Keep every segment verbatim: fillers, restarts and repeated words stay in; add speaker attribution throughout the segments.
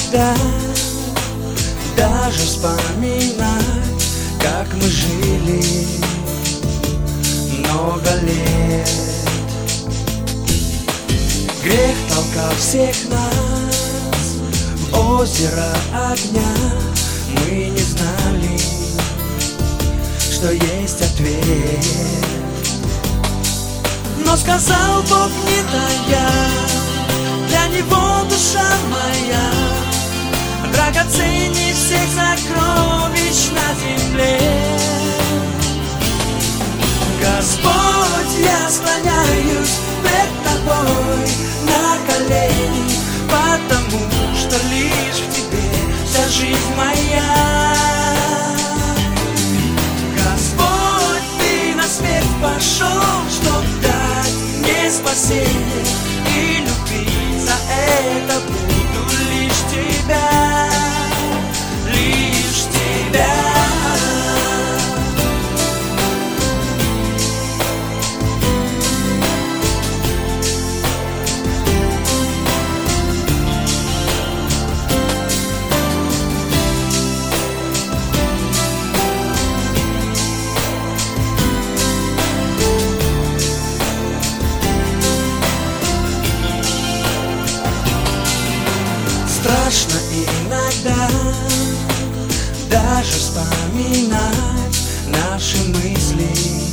Speaker 1: иногда даже вспоминать, как мы жили много лет. Грех толкал всех нас в озеро огня. Мы не знали, что есть ответ. Но сказал Бог, не тая, для Него душа моя драгоценней всех сокровищ на земле. Господь, я склоняюсь пред Тобой на колени, потому что лишь в Тебе вся жизнь моя. Господь, Ты на смерть пошел, чтоб дать мне спасение, и любить за это буду лишь Тебя, лишь Тебя. Страшно иногда даже вспоминать наши мысли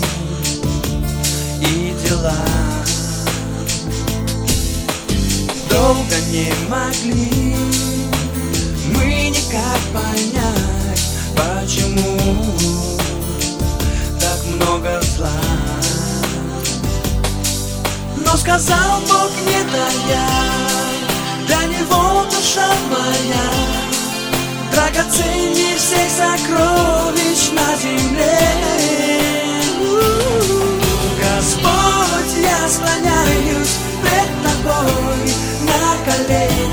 Speaker 1: и дела. Долго не могли мы никак понять, почему так много зла. Но сказал Бог, не тая, для Него душа моя драгоценней всех сокровищ на земле. Господь, я склоняюсь пред Тобой на колени,